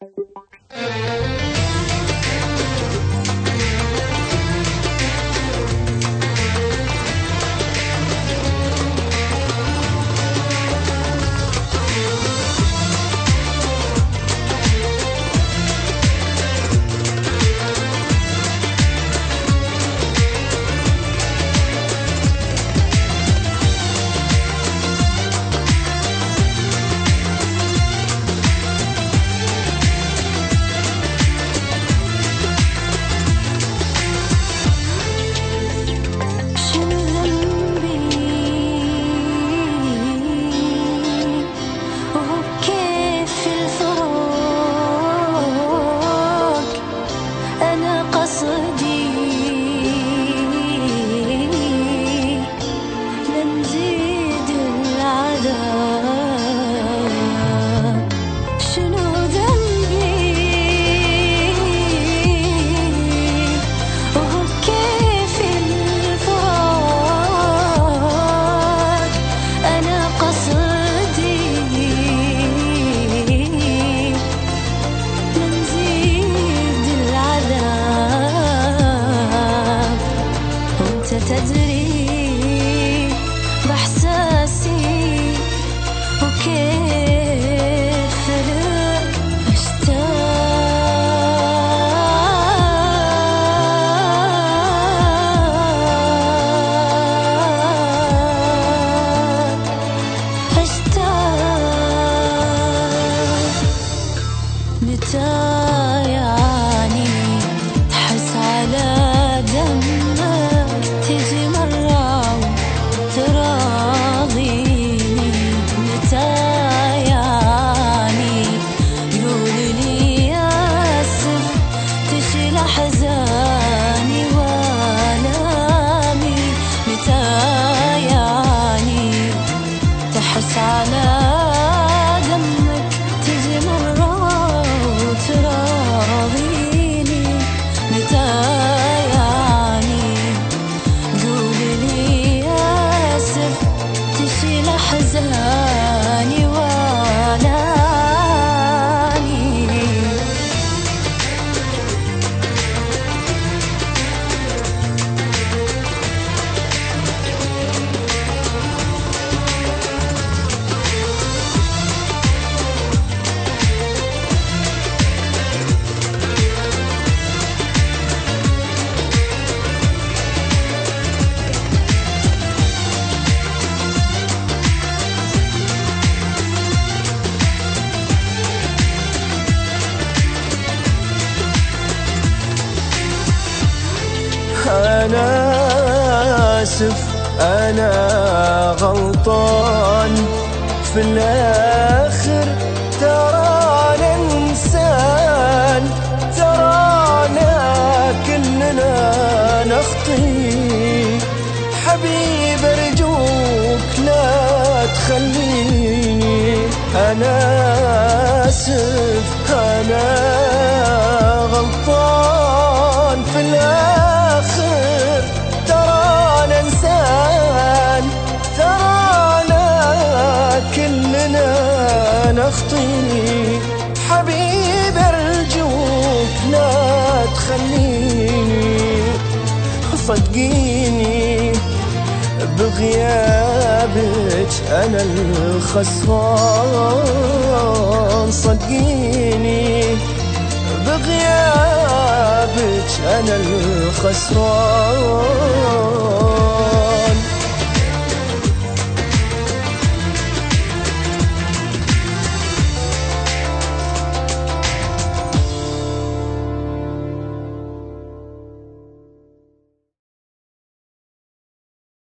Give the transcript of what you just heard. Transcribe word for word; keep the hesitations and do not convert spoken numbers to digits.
تدري بإحساسي وكيف لك أشتاق أشتاق متى يعني تحس على دمك تجي مرة وتراضيني متى يعني قولي آسف تشيل أحزاني وآلامي متى يعني تحس على دمك تجي مرة وتراضيني متى أحزاني وآلامي أنا آسف أنا غلطان في الآخر ترانا إنسان ترانا كلنا نخطي حبيب أرجوك لا تخليني أنا آسف أنا غلطان في الآخر ترانا إنسان ترانا كلنا نخطي حبيب أرجوك لا تخليني صدقيني بغيابك أنا الخسران صدقيني بغيابك أنا الخسران